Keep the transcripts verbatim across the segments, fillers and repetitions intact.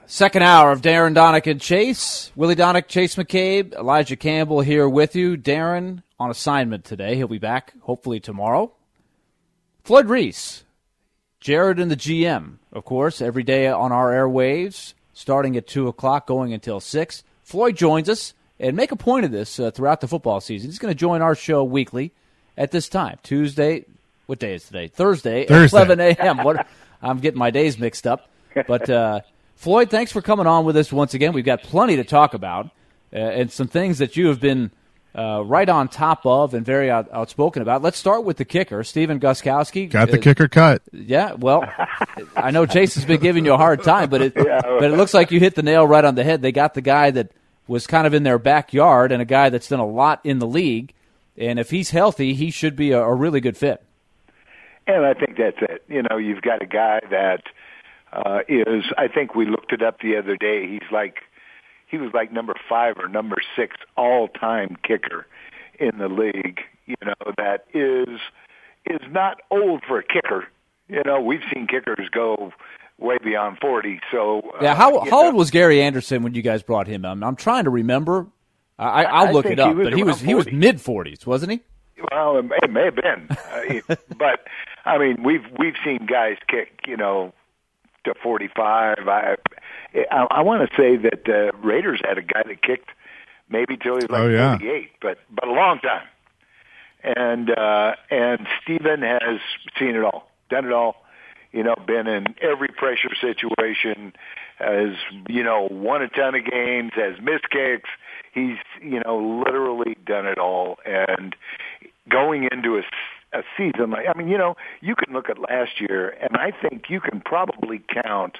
Second hour of Darren, Donick, and Chase. Willie Donick, Chase McCabe, Elijah Campbell here with you. Darren on assignment today. He'll be back hopefully tomorrow. Floyd Reese, Jared and the G M, of course, every day on our airwaves, starting at two o'clock, going until six. Floyd joins us, and make a point of this uh, throughout the football season. He's going to join our show weekly at this time. Tuesday, what day is today? Thursday, Thursday. at eleven a.m. What, I'm getting my days mixed up. But, uh, Floyd, thanks for coming on with us once again. We've got plenty to talk about uh, and some things that you have been uh, right on top of and very out- outspoken about. Let's start with the kicker, Stephen Gostkowski. Got the uh, kicker cut. Yeah, well, I know Chase has been giving you a hard time, but it, yeah. but it looks like you hit the nail right on the head. They got the guy that was kind of in their backyard and a guy that's done a lot in the league. And if he's healthy, he should be a, a really good fit. And I think that's it. You know, you've got a guy that uh, is, I think we looked it up the other day, he's like, he was like number five or number six all-time kicker in the league, you know, that is is not old for a kicker. You know, we've seen kickers go way beyond forty. So uh, yeah, how how know, old was Gary Anderson when you guys brought him in? I'm trying to remember. I, I'll I look it up, he but he was forty. he was mid forties, wasn't he? Well, it may, it may have been, uh, but I mean, we've we've seen guys kick, you know, to forty-five. I I, I want to say that uh, Raiders had a guy that kicked maybe till he was like oh, yeah. forty-eight, but but a long time. And uh, and Stephen has seen it all, done it all. You know, been in every pressure situation, has, you know, won a ton of games, has missed kicks. He's, you know, literally done it all. And going into a, a season like, I mean, you know, you can look at last year, and I think you can probably count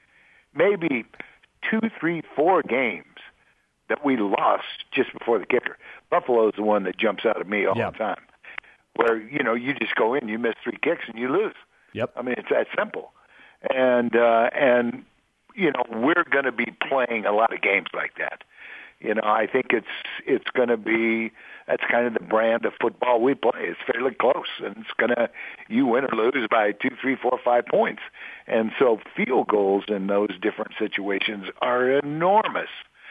maybe two, three, four games that we lost just before the kicker. Buffalo is the one that jumps out at me all yep. the time, where, you know, you just go in, you miss three kicks, and you lose. Yep. I mean, it's that simple. And, uh, and you know, we're going to be playing a lot of games like that. You know, I think it's it's going to be, that's kind of the brand of football we play. It's fairly close, and it's going to, you win or lose by two, three, four, five points. And so field goals in those different situations are enormous.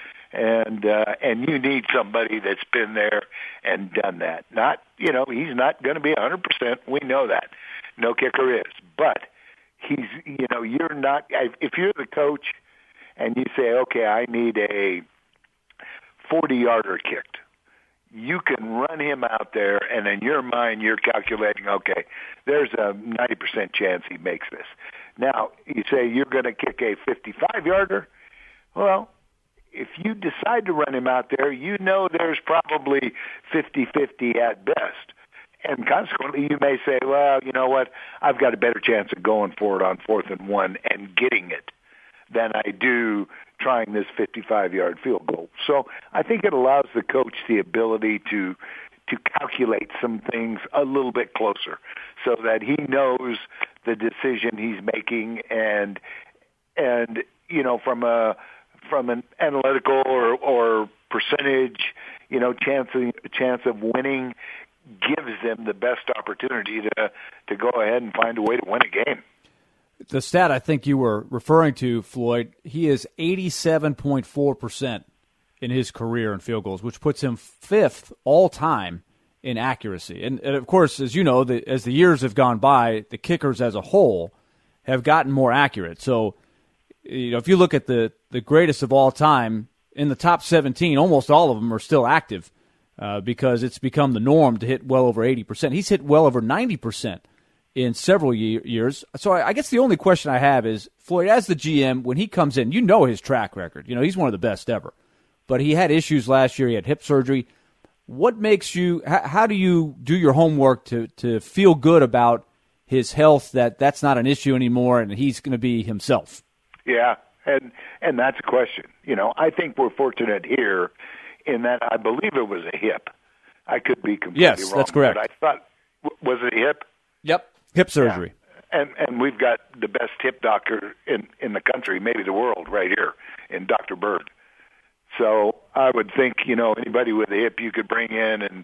And uh, and you need somebody that's been there and done that. Not, you know, he's not going to be one hundred percent. We know that. No kicker is. But he's, you know, you're not, if you're the coach and you say, okay, I need a forty-yarder kicked, you can run him out there, and in your mind you're calculating, okay, there's a ninety percent chance he makes this. Now, you say you're going to kick a fifty-five-yarder. Well, if you decide to run him out there, you know there's probably fifty-fifty at best. And consequently, you may say, well, you know what, I've got a better chance of going for it on fourth and one and getting it than I do trying this fifty-five-yard field goal. So I think it allows the coach the ability to to calculate some things a little bit closer so that he knows the decision he's making, and and you know, from a from an analytical or, or percentage, you know, chance of, chance of winning, gives them the best opportunity to to go ahead and find a way to win a game. The stat I think you were referring to, Floyd, he is eighty-seven point four percent in his career in field goals, which puts him fifth all-time in accuracy. And, and of course, as you know, the, as the years have gone by, the kickers as a whole have gotten more accurate. So, you know, if you look at the, the greatest of all time, in the top seventeen, almost all of them are still active uh, because it's become the norm to hit well over eighty percent. He's hit well over ninety percent in several year, years. So I, I guess the only question I have is, Floyd, as the G M, when he comes in, you know his track record. You know, he's one of the best ever. But he had issues last year. He had hip surgery. What makes you – how do you do your homework to, to feel good about his health, that that's not an issue anymore and he's going to be himself? Yeah, and and that's a question. You know, I think we're fortunate here in that I believe it was a hip. I could be completely yes, wrong. Yes, that's correct. But I thought – was it a hip? Yep, hip surgery. Yeah. And and we've got the best hip doctor in, in the country, maybe the world, right here in Doctor Bird. So I would think, you know, anybody with a hip you could bring in and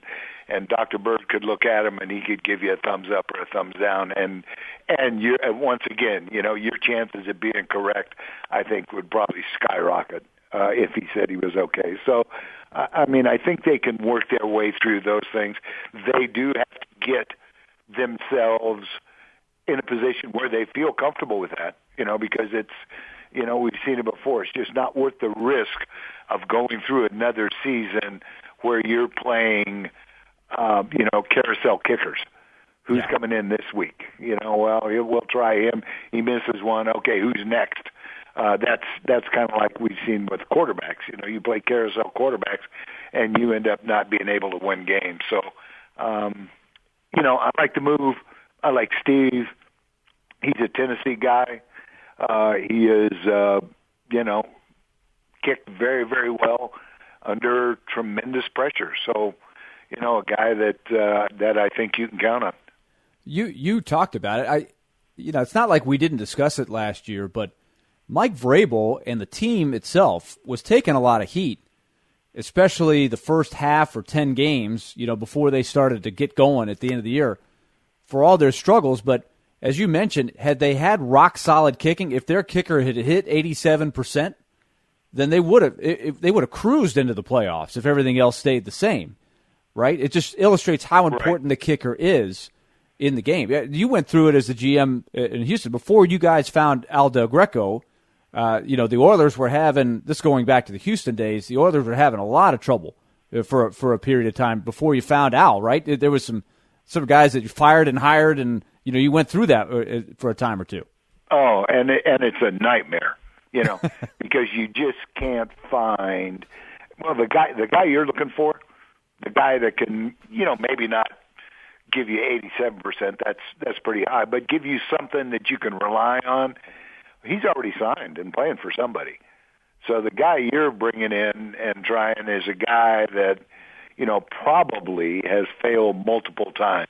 and Doctor Bird could look at him and he could give you a thumbs up or a thumbs down, and and you and once again, you know, your chances of being correct, I think, would probably skyrocket uh, if he said he was okay. So, uh, I mean, I think they can work their way through those things. They do have to get themselves in a position where they feel comfortable with that, you know, because it's, you know, we've seen it before. It's just not worth the risk of going through another season where you're playing, um, you know, carousel kickers. Who's yeah. coming in this week? You know, well, we'll try him. He misses one. Okay, who's next? Uh, that's that's kind of like we've seen with quarterbacks. You know, you play carousel quarterbacks, and you end up not being able to win games. So, um, you know, I like the move. I like Steve. He's a Tennessee guy. Uh, he is, uh, you know, kicked very, very well under tremendous pressure. So, you know, a guy that uh, that I think you can count on. You you talked about it. I, you know, it's not like we didn't discuss it last year, but Mike Vrabel and the team itself was taking a lot of heat, especially the first half or ten games, you know, before they started to get going at the end of the year, for all their struggles. But as you mentioned, had they had rock solid kicking, if their kicker had hit eighty-seven percent, then they would have they would have cruised into the playoffs if everything else stayed the same, right? It just illustrates how important right. the kicker is in the game. You went through it as the G M in Houston before you guys found Al Del Greco. Uh, you know, the Oilers were having this going back to the Houston days. The Oilers were having a lot of trouble for for a period of time before you found Al. Right? There was some some guys that you fired and hired, and you know you went through that for a time or two. Oh, and it, and it's a nightmare. You know, because you just can't find well the guy the guy you're looking for, the guy that can you know maybe not give you eighty-seven percent. That's that's pretty high, but give you something that you can rely on. He's already signed and playing for somebody. So the guy you're bringing in and trying is a guy that you know probably has failed multiple times,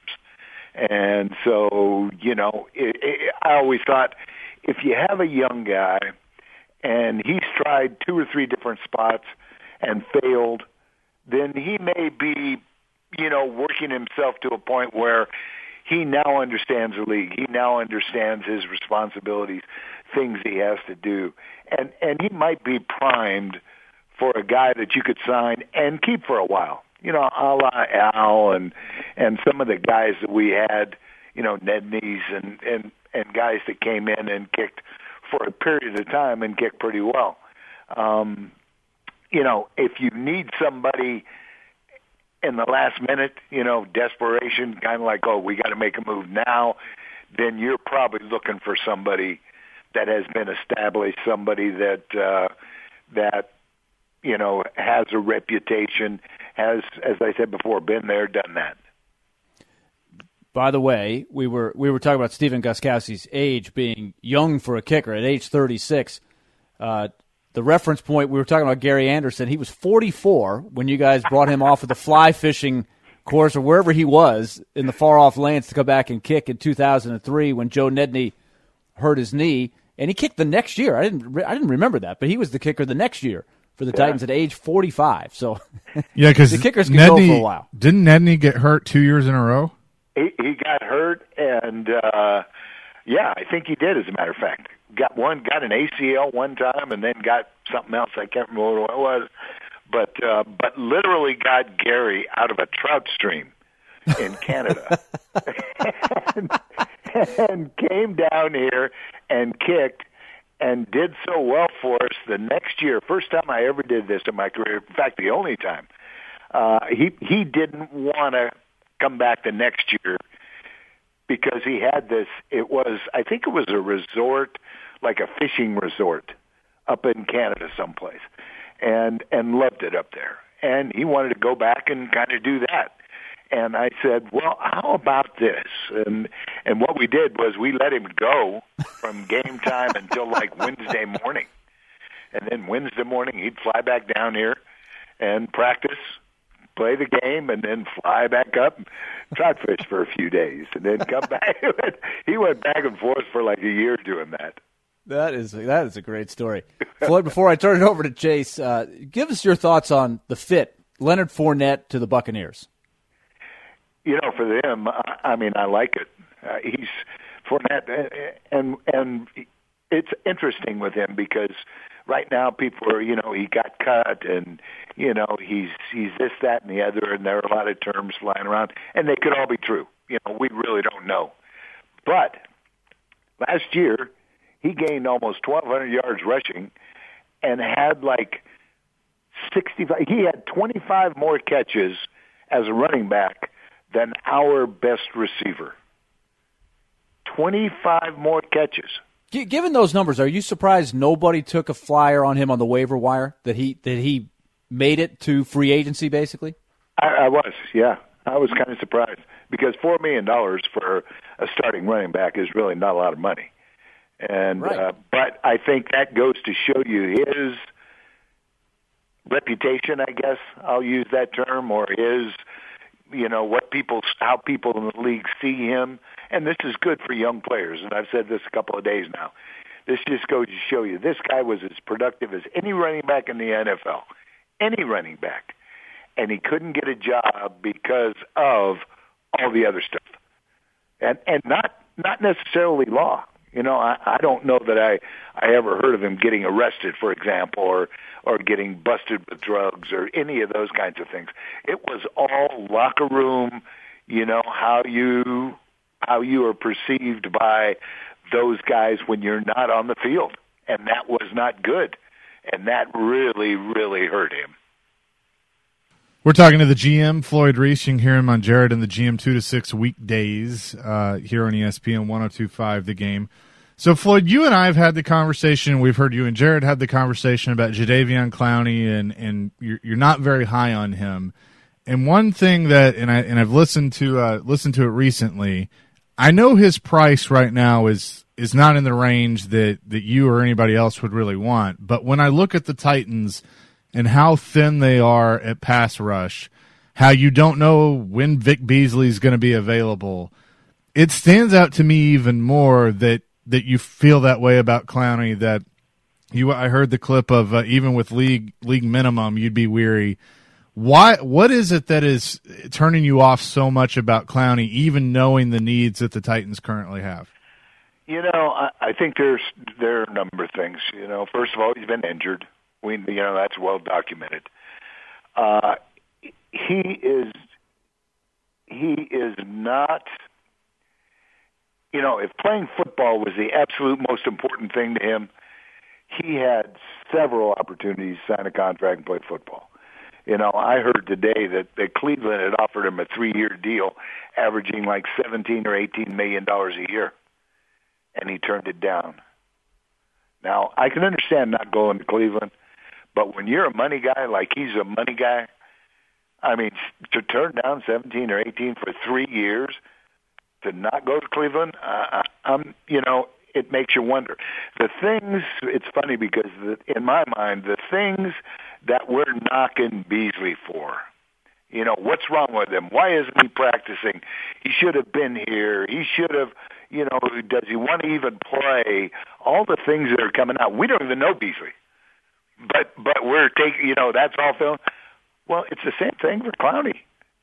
and so you know it, it, I always thought if you have a young guy and he's tried two or three different spots and failed, then he may be, you know, working himself to a point where he now understands the league. He now understands his responsibilities, things he has to do. And and he might be primed for a guy that you could sign and keep for a while. You know, a la Al and, and some of the guys that we had, you know, Nedney's and, and, and guys that came in and kicked for a period of time and kicked pretty well. Um, you know, if you need somebody in the last minute, you know, desperation, kind of like, oh, we got to make a move now, then you're probably looking for somebody that has been established, somebody that uh, that you know has a reputation, has, as I said before, been there, done that. By the way, we were we were talking about Stephen Gostkowski's age being young for a kicker at age thirty-six. Uh, the reference point, we were talking about Gary Anderson. He was forty-four when you guys brought him off of the fly fishing course or wherever he was in the far-off lanes to come back and kick in two thousand three when Joe Nedney hurt his knee. And he kicked the next year. I didn't I didn't remember that, but he was the kicker the next year for the yeah. Titans at age forty-five. So yeah, because the kickers can Nedney, go for a while. Didn't Nedney get hurt two years in a row? He, he got hurt, and uh, yeah, I think he did. As a matter of fact, got one, got an A C L one time, and then got something else. I can't remember what it was, but uh, but literally got Gary out of a trout stream in Canada, and, and came down here and kicked and did so well for us the next year. First time I ever did this in my career. In fact, the only time. Uh, he he didn't want to come back the next year because he had this, it was, I think it was a resort, like a fishing resort up in Canada someplace, and and loved it up there. And he wanted to go back and kind of do that. And I said, well, how about this? And and what we did was we let him go from game time until like Wednesday morning. And then Wednesday morning he'd fly back down here and practice, play the game, and then fly back up, trout fish for a few days, and then come back. He went back and forth for like a year doing that. That is that is a great story. Floyd, before I turn it over to Chase, uh, give us your thoughts on the fit, Leonard Fournette to the Buccaneers. you know, for them, I, I mean, I like it. Uh, he's Fournette, and and it's interesting with him because right now people are, you know, he got cut, and you know, he's he's this, that, and the other, and there are a lot of terms flying around, and they could all be true. You know, we really don't know. But last year, he gained almost twelve hundred yards rushing, and had like sixty-five. He had twenty-five more catches as a running back than our best receiver. twenty-five more catches. Given those numbers, are you surprised nobody took a flyer on him on the waiver wire, that he that he made it to free agency, basically? I, I was, yeah. I was kind of surprised because four million dollars for a starting running back is really not a lot of money. And right. uh, but I think that goes to show you his reputation, I guess I'll use that term, or his, you know, what people, how people in the league see him. And this is good for young players, and I've said this a couple of days now. This just goes to show you this guy was as productive as any running back in the N F L, any running back, and he couldn't get a job because of all the other stuff, and and not not necessarily law. You know, I, I don't know that I I ever heard of him getting arrested, for example, or or getting busted with drugs or any of those kinds of things. It was all locker room. You know, how you. how you are perceived by those guys when you're not on the field. And that was not good. And that really, really hurt him. We're talking to the G M, Floyd Reese. You can hear him on Jared and the G M two to six weekdays uh, here on E S P N one oh two point five The Game. So, Floyd, you and I have had the conversation. We've heard you and Jared had the conversation about Jadeveon Clowney, and, and you're, you're not very high on him. And one thing that, and, I, and I've listened to, uh, listened to it recently, I know his price right now is is not in the range that, that you or anybody else would really want. But when I look at the Titans and how thin they are at pass rush, how you don't know when Vic Beasley is going to be available, it stands out to me even more that, that you feel that way about Clowney. That you, I heard the clip of uh, even with league league minimum, you'd be weary. Why? What is it that is turning you off so much about Clowney, even knowing the needs that the Titans currently have? You know, I, I think there's there are a number of things. You know, first of all, he's been injured. We, you know, that's well documented. Uh, he is he is not. You know, if playing football was the absolute most important thing to him, he had several opportunities to sign a contract and play football. You know, I heard today that, that Cleveland had offered him a three-year deal, averaging like seventeen or eighteen million dollars a year, and he turned it down. Now, I can understand not going to Cleveland, but when you're a money guy, like he's a money guy, I mean, to turn down seventeen or eighteen for three years, to not go to Cleveland, uh, I'm, you know, it makes you wonder. The things, it's funny because the, in my mind, the things that we're knocking Beasley for, you know, what's wrong with him? Why isn't he practicing? He should have been here. He should have, you know, does he want to even play? All the things that are coming out. We don't even know Beasley. But but we're taking, you know, that's all film. Well, it's the same thing for Clowney.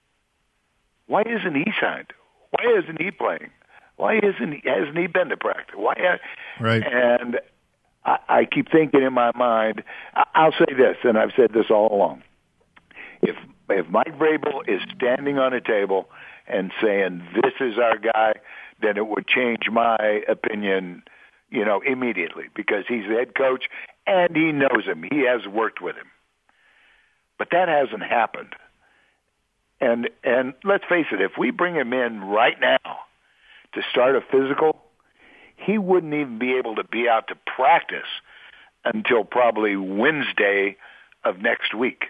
Why isn't he signed? Why isn't he playing? Why isn't he, hasn't he been to practice? Why? Right. And I, I keep thinking in my mind, I, I'll say this, and I've said this all along. If if Mike Vrabel is standing on a table and saying, this is our guy, then it would change my opinion, you know, immediately, because he's the head coach and he knows him. He has worked with him. But that hasn't happened. And and let's face it, if we bring him in right now to start a physical, he wouldn't even be able to be out to practice until probably Wednesday of next week.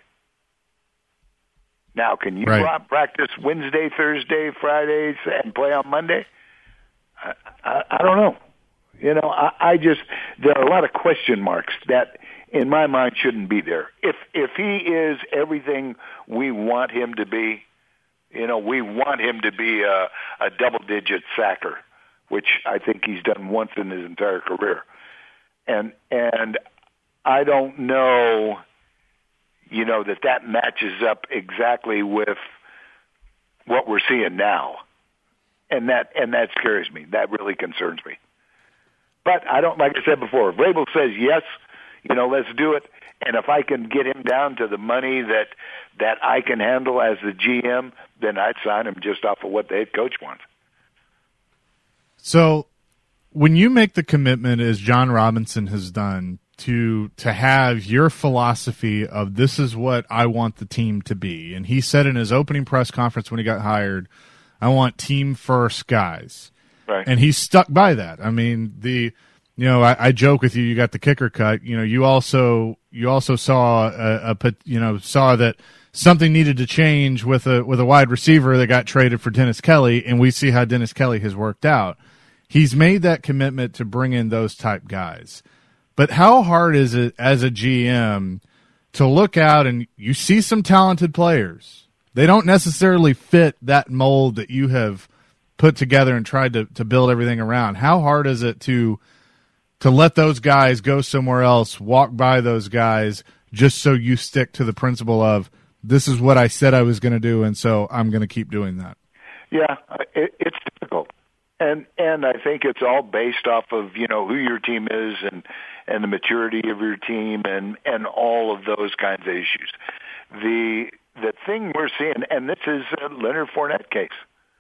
Now, can you right. practice Wednesday, Thursday, Fridays, and play on Monday? I, I, I don't know. You know, I, I just, there are a lot of question marks that, in my mind, shouldn't be there. If if he is everything we want him to be, you know, we want him to be a, a double-digit sacker, which I think he's done once in his entire career. And and I don't know, you know, that that matches up exactly with what we're seeing now. And that and that scares me. That really concerns me. But I don't, like I said before, if Vrabel says yes, you know, let's do it. And if I can get him down to the money that that I can handle as the G M, then I'd sign him just off of what the head coach wants. So when you make the commitment, as John Robinson has done, to to have your philosophy of this is what I want the team to be, and he said in his opening press conference when he got hired, I want team first guys. Right. And he's stuck by that. I mean, the you know, I, I joke with you. You got the kicker cut. You know, you also you also saw a, a you know saw that something needed to change with a with a wide receiver that got traded for Dennis Kelly, and we see how Dennis Kelly has worked out. He's made that commitment to bring in those type guys. But how hard is it as a G M to look out and you see some talented players? They don't necessarily fit that mold that you have put together and tried to, to build everything around. How hard is it to to let those guys go somewhere else, walk by those guys, just so you stick to the principle of this is what I said I was going to do, and so I'm going to keep doing that? Yeah, it, it's difficult. And and I think it's all based off of, you know, who your team is and, and the maturity of your team and, and all of those kinds of issues. The the thing we're seeing, and this is a Leonard Fournette case,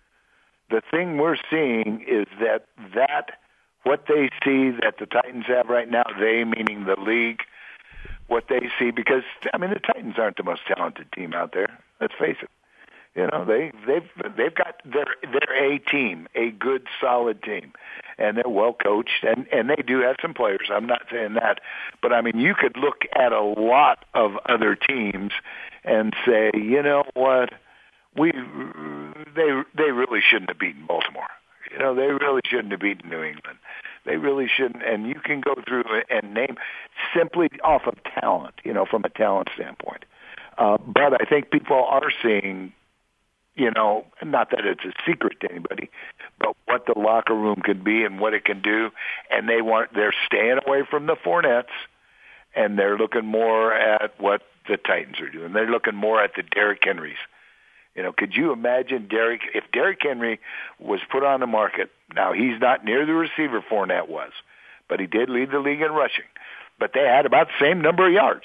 the thing we're seeing is that that what they see that the Titans have right now, they meaning the league, what they see, because, I mean, the Titans aren't the most talented team out there. Let's face it. You know, they they've they've got their they're a team, a good solid team, and they're well coached, and and they do have some players. I'm not saying that, but I mean, you could look at a lot of other teams and say, you know what, we they they really shouldn't have beaten Baltimore. You know, they really shouldn't have beaten New England. They really shouldn't. And you can go through and name simply off of talent, you know, from a talent standpoint. Uh, but I think people are seeing, you know, not that it's a secret to anybody, but what the locker room can be and what it can do. And they want, they're staying away from the Fournettes, and they're looking more at what the Titans are doing. They're looking more at the Derrick Henrys. You know, could you imagine Derrick, if Derrick Henry was put on the market, now he's not near the receiver Fournette was, but he did lead the league in rushing. But they had about the same number of yards.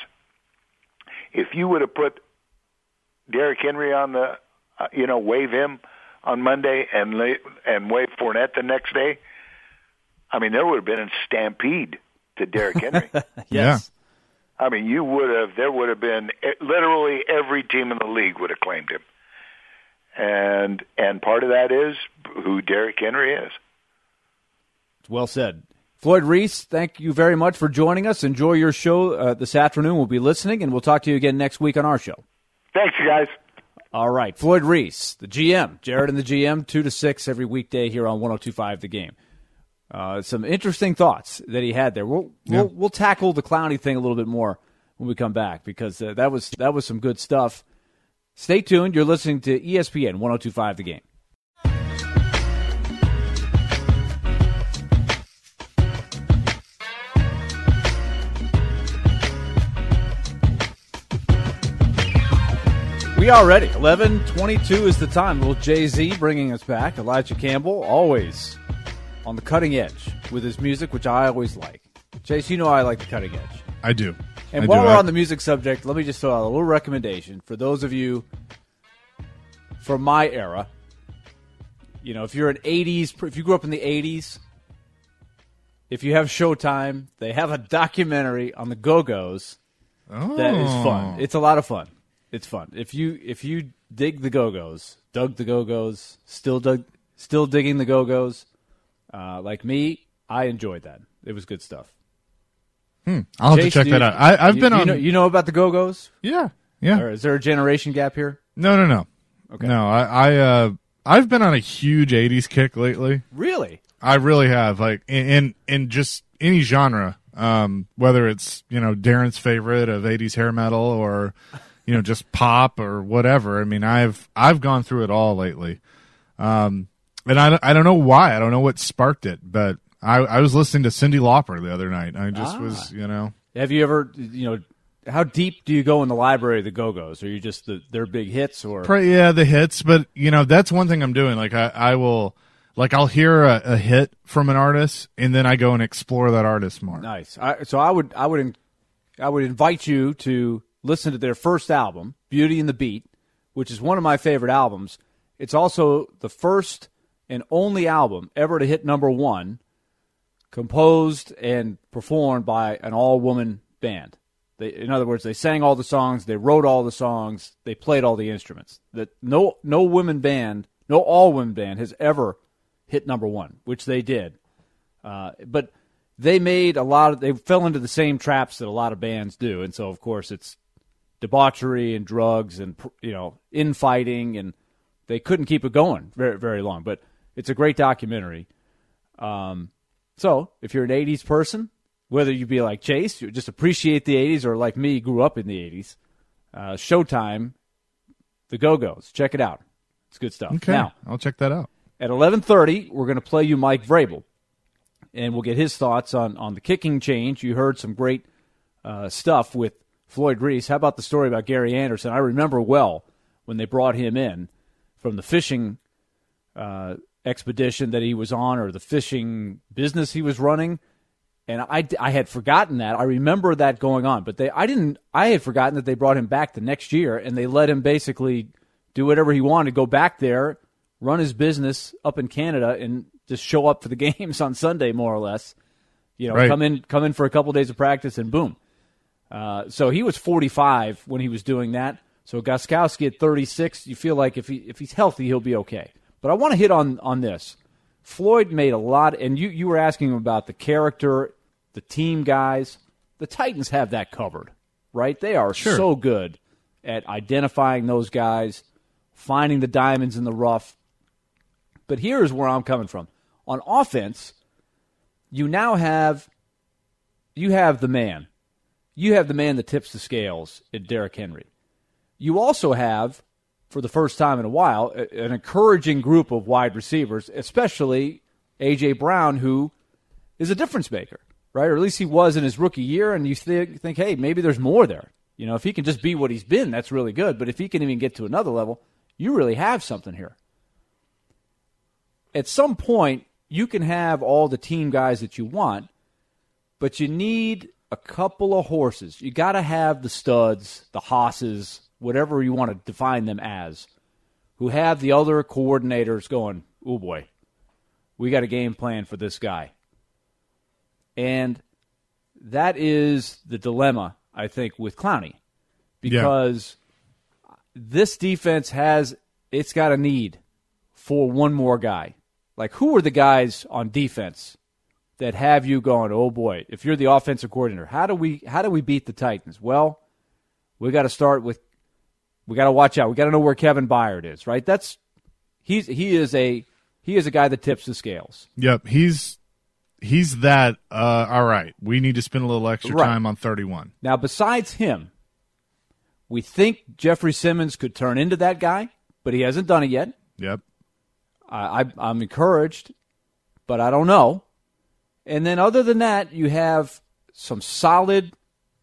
If you would have put Derrick Henry on the, uh, you know, waive him on Monday and lay, and waive Fournette the next day, I mean, there would have been a stampede to Derrick Henry. Yes. Yeah. I mean, you would have, there would have been, literally every team in the league would have claimed him. And and part of that is who Derrick Henry is. Well said. Floyd Reese, thank you very much for joining us. Enjoy your show uh, this afternoon. We'll be listening, and we'll talk to you again next week on our show. Thanks, you guys. All right. Floyd Reese, the G M. Jared and the G M, two to six every weekday here on one oh two point five The Game. Uh, some interesting thoughts that he had there. We'll, yeah. we'll we'll tackle the Clowney thing a little bit more when we come back, because uh, that was that was some good stuff. Stay tuned. You're listening to E S P N one oh two point five The Game. We are ready. eleven twenty-two is the time. Little Jay-Z bringing us back. Elijah Campbell, always on the cutting edge with his music, which I always like. Chase, you know I like the cutting edge. I do. And I while do. we're I, on the music subject, let me just throw out a little recommendation for those of you from my era. You know, if you're an eighties, if you grew up in the eighties, if you have Showtime, they have a documentary on the Go-Go's oh. that is fun. It's a lot of fun. It's fun. If you if you dig the Go-Go's, dug the Go-Go's, still dug, still digging the Go-Go's, uh, like me, I enjoyed that. It was good stuff. Hmm. I'll have Chase, to check you, that out. I, I've you, been you on. Know, you know about the Go-Go's? Yeah, yeah. Or is there a generation gap here? No, no, no. Okay. No, I, I, uh, I've been on a huge eighties kick lately. Really? I really have. Like in in, in just any genre, um, whether it's you know Darren's favorite of eighties hair metal or you know just pop or whatever. I mean, I've I've gone through it all lately, um, and I I don't know why. I don't know what sparked it, but I, I was listening to Cyndi Lauper the other night. I just Ah. was, you know. Have you ever, you know, how deep do you go in the library of the Go-Go's? Are you just the, their big hits, or yeah, the hits? But you know, that's one thing I'm doing. Like I, I will, like I'll hear a, a hit from an artist, and then I go and explore that artist more. Nice. I, so I would, I would, I would invite you to listen to their first album, Beauty and the Beat, which is one of my favorite albums. It's also the first and only album ever to hit number one, composed and performed by an all-woman band. They, in other words, they sang all the songs, they wrote all the songs, they played all the instruments. That no no women band, no all-women band has ever hit number one, which they did. Uh, but they made a lot of, they fell into the same traps that a lot of bands do, and so of course it's debauchery and drugs and, you know, infighting, and they couldn't keep it going very very long. But it's a great documentary. Um, so if you're an eighties person, whether you be like Chase, you just appreciate the eighties, or like me, grew up in the eighties, uh, Showtime, the Go-Go's. Check it out. It's good stuff. Okay, now, I'll check that out. At eleven thirty, we're going to play you Mike Vrabel, and we'll get his thoughts on, on the kicking change. You heard some great uh, stuff with Floyd Reese. How about the story about Gary Anderson? I remember well when they brought him in from the fishing uh, expedition that he was on, or the fishing business he was running. And I, I had forgotten that. I remember that going on, but they I didn't. I had forgotten that they brought him back the next year, and they let him basically do whatever he wanted, go back there, run his business up in Canada, and just show up for the games on Sunday, more or less. You know, right. come in, come in for a couple of days of practice, and boom. Uh, so he was forty-five when he was doing that. So Gostkowski at thirty-six. You feel like if he if he's healthy, he'll be okay. But I want to hit on on this. Floyd made a lot, and you, you were asking him about the character, the team guys. The Titans have that covered, right? They are sure. so good at identifying those guys, finding the diamonds in the rough. But here's where I'm coming from. On offense, you now have you have the man. You have the man that tips the scales at Derrick Henry. You also have, for the first time in a while, an encouraging group of wide receivers, especially A J. Brown, who is a difference maker, right? Or at least he was in his rookie year, and you think, think, hey, maybe there's more there. You know, if he can just be what he's been, that's really good. But if he can even get to another level, you really have something here. At some point, you can have all the team guys that you want, but you need a couple of horses. You got to have the studs, the hosses, whatever you want to define them as, who have the other coordinators going, oh boy, we got a game plan for this guy. And that is the dilemma, I think, with Clowney. Because yeah. this defense has, it's got a need for one more guy. Like, who are the guys on defense that have you going, oh boy, if you're the offensive coordinator, how do we how do we beat the Titans? Well, we got to start with We got to watch out. We got to know where Kevin Byard is, right? That's he's he is a he is a guy that tips the scales. Yep, he's he's that. Uh, all right, we need to spend a little extra right. time on thirty-one. Now, besides him, we think Jeffrey Simmons could turn into that guy, but he hasn't done it yet. Yep, I, I I'm encouraged, but I don't know. And then, other than that, you have some solid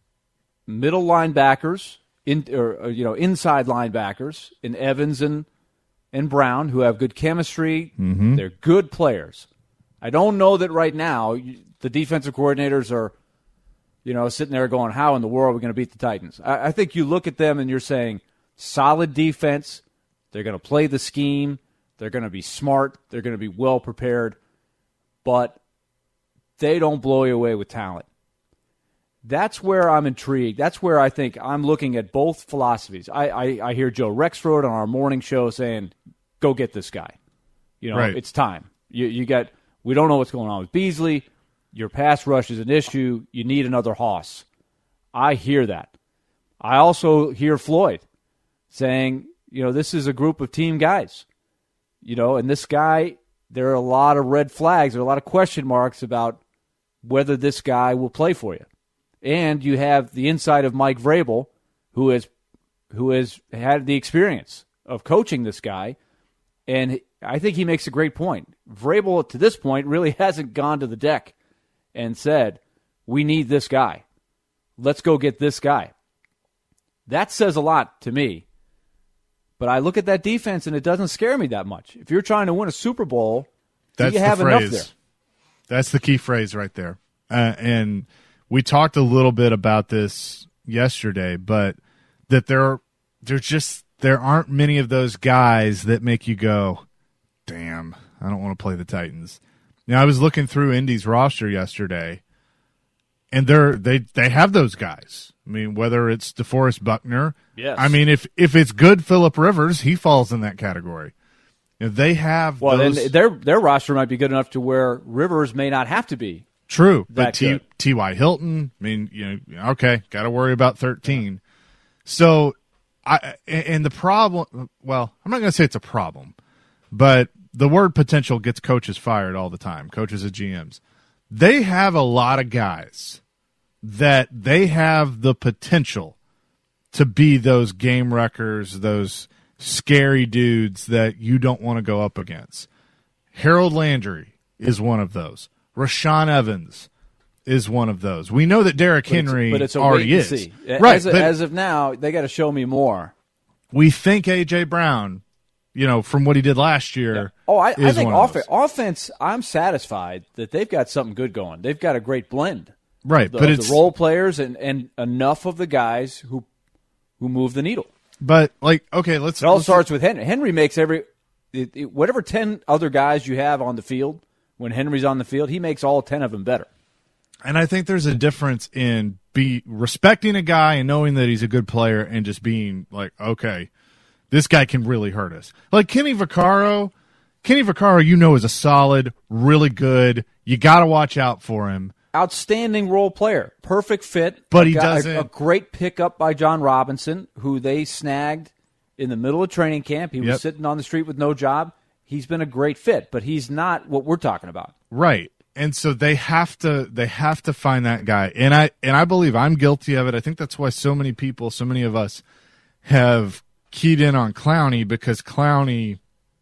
middle linebackers. In, or, you know, inside linebackers in Evans and and Brown, who have good chemistry. Mm-hmm. They're good players. I don't know that right now the defensive coordinators are, you know, sitting there going, how in the world are we going to beat the Titans? I, I think you look at them and you're saying, solid defense. They're going to play the scheme. They're going to be smart. They're going to be well prepared. But they don't blow you away with talent. That's where I'm intrigued. That's where I think I'm looking at both philosophies. I, I, I hear Joe Rexrode on our morning show saying, go get this guy. You know, right. It's time. You you got we don't know what's going on with Beasley. Your pass rush is an issue. You need another hoss. I hear that. I also hear Floyd saying, you know, this is a group of team guys. You know, and this guy, there are a lot of red flags. There are a lot of question marks about whether this guy will play for you. And you have the insight of Mike Vrabel, who has who has had the experience of coaching this guy. And I think he makes a great point. Vrabel, to this point, really hasn't gone to the deck and said, we need this guy. Let's go get this guy. That says a lot to me. But I look at that defense, and it doesn't scare me that much. If you're trying to win a Super Bowl, That's do you have the enough phrase. there? That's the key phrase right there. Uh, and we talked a little bit about this yesterday, but that there, there's just there aren't many of those guys that make you go, damn, I don't want to play the Titans. Now, I was looking through Indy's roster yesterday, and they're they they have those guys. I mean, whether it's DeForest Buckner, yes. I mean, if if it's good Phillip Rivers, he falls in that category. If they have well, those, then their their roster might be good enough to where Rivers may not have to be. True, that but T, good. T Y Hilton, I mean, you know, okay, got to worry about thirteen. So, I and the problem, well, I'm not going to say it's a problem, but the word potential gets coaches fired all the time, coaches and G Ms. They have a lot of guys that they have the potential to be those game wreckers, those scary dudes that you don't want to go up against. Harold Landry is one of those. Rashaan Evans is one of those. We know that Derrick But Henry it's, but it's a already wait and is. see. Right, As of, but as of now, they got to show me more. we think A J. Brown, you know, from what he did last year. Yeah. Oh, I, I is think one of off- those. offense, I'm satisfied that they've got something good going. They've got a great blend. Right, The, but of it's the role players and, and enough of the guys who who move the needle. but like okay, let's It all let's- starts with Henry. Henry makes every it, it, whatever ten other guys you have on the field. When Henry's on the field, he makes all ten of them better. And I think there's a difference in be respecting a guy and knowing that he's a good player and just being like, okay, this guy can really hurt us. Like Kenny Vaccaro, Kenny Vaccaro, you know, is a solid, really good. You got to watch out for him. Outstanding role player, perfect fit. But a he guy- doesn't- A, a great pickup by John Robinson, who they snagged in the middle of training camp. He was Yep. sitting on the street with no job. He's been a great fit, but he's not what we're talking about. Right. And so they have to they have to find that guy. And I and I believe I'm guilty of it. I think that's why so many people, so many of us have keyed in on Clowney because Clowney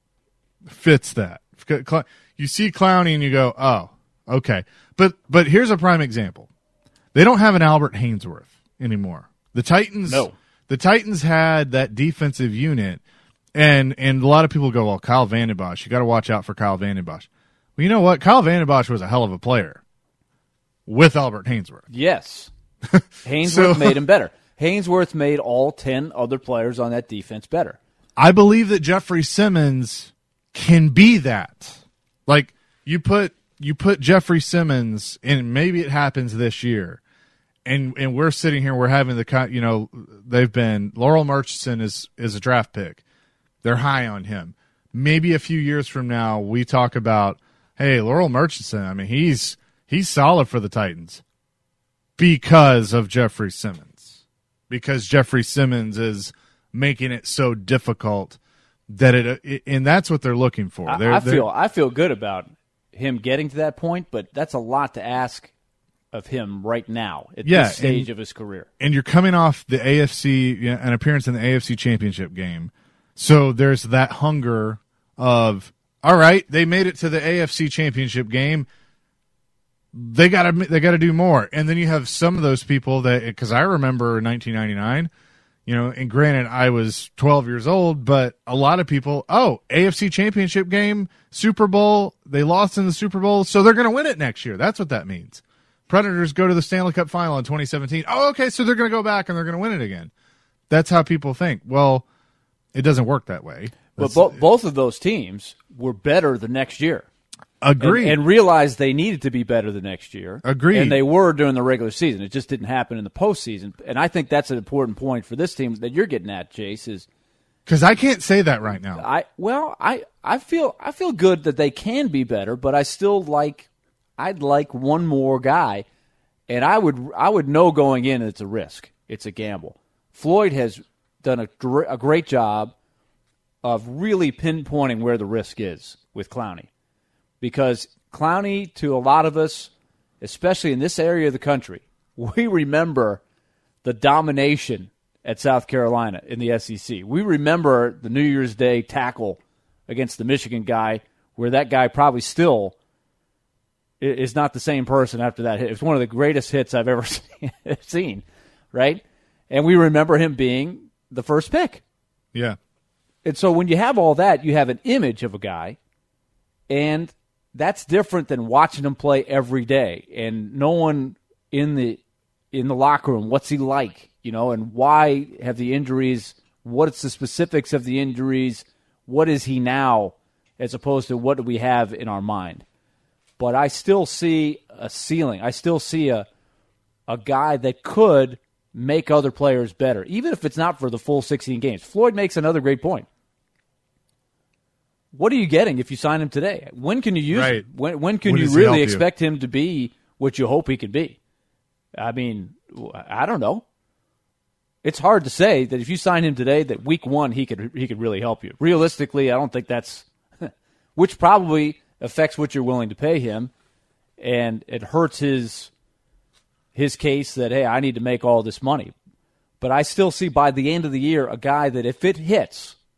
fits that. You see Clowney and you go, "Oh, okay." But but here's a prime example. They don't have an Albert Hainsworth anymore. The Titans No. The Titans had that defensive unit. And and a lot of people go, well, Kyle Vanden Bosch, you got to watch out for Kyle Vanden Bosch. Well, you know what? Kyle Vanden Bosch was a hell of a player with Albert Hainsworth. Yes. Hainsworth So- made him better. Hainsworth made all ten other players on that defense better. I believe that Jeffrey Simmons can be that. Like you put you put Jeffrey Simmons, and maybe it happens this year. And and we're sitting here, we're having the kind, you know, they've been Laurel Murchison is is a draft pick. They're high on him. Maybe a few years from now, we talk about, hey, Laurel Murchison. I mean, he's he's solid for the Titans because of Jeffrey Simmons. Because Jeffrey Simmons is making it so difficult that it, it and that's what they're looking for. They're, I, I they're- feel I feel good about him getting to that point, but that's a lot to ask of him right now at Yeah, this stage and- of his career. and you're coming off the A F C, you know, an appearance in the A F C Championship game. So there's that hunger of, all right, they made it to the A F C Championship game. They got to they got to do more. And then you have some of those people that, because I remember nineteen ninety-nine, you know, and granted I was twelve years old, but a lot of people, oh, A F C Championship game, Super Bowl, they lost in the Super Bowl, so they're going to win it next year. That's what that means. Predators go to the Stanley Cup final in twenty seventeen. Oh, okay, so they're going to go back and they're going to win it again. That's how people think. Well, it doesn't work that way. But bo- both of those teams were better the next year. Agreed. And, and realized they needed to be better the next year. Agreed. And they were during the regular season. It just didn't happen in the postseason. And I think that's an important point for this team that you're getting at, Chase, is Because I can't say that right now. I well, I, I feel I feel good that they can be better, but I still like I'd like one more guy, and I would I would know going in it's a risk. It's a gamble. Floyd has done a, gr- a great job of really pinpointing where the risk is with Clowney. Because Clowney, to a lot of us, especially in this area of the country, we remember the domination at South Carolina in the S E C. We remember the New Year's Day tackle against the Michigan guy where that guy probably still is not the same person after that hit. It's one of the greatest hits I've ever seen, right? And we remember him being the first pick. Yeah. And so when you have all that, you have an image of a guy, and that's different than watching him play every day. And no one in the in the locker room, what's he like, you know, and why have the injuries, what's the specifics of the injuries, what is he now, as opposed to what do we have in our mind. But I still see a ceiling. I still see a a guy that could make other players better, even if it's not for the full sixteen games. Floyd makes another great point. What are you getting if you sign him today? When can you use right. him? When, when can when you really really you? expect him to be what you hope he could be? I mean, I don't know. It's hard to say that if you sign him today that week one he could he could really help you. Realistically, I don't think that's – which probably affects what you're willing to pay him, and it hurts his his case that, hey, I need to make all this money. But I still see by the end of the year a guy that if it hits –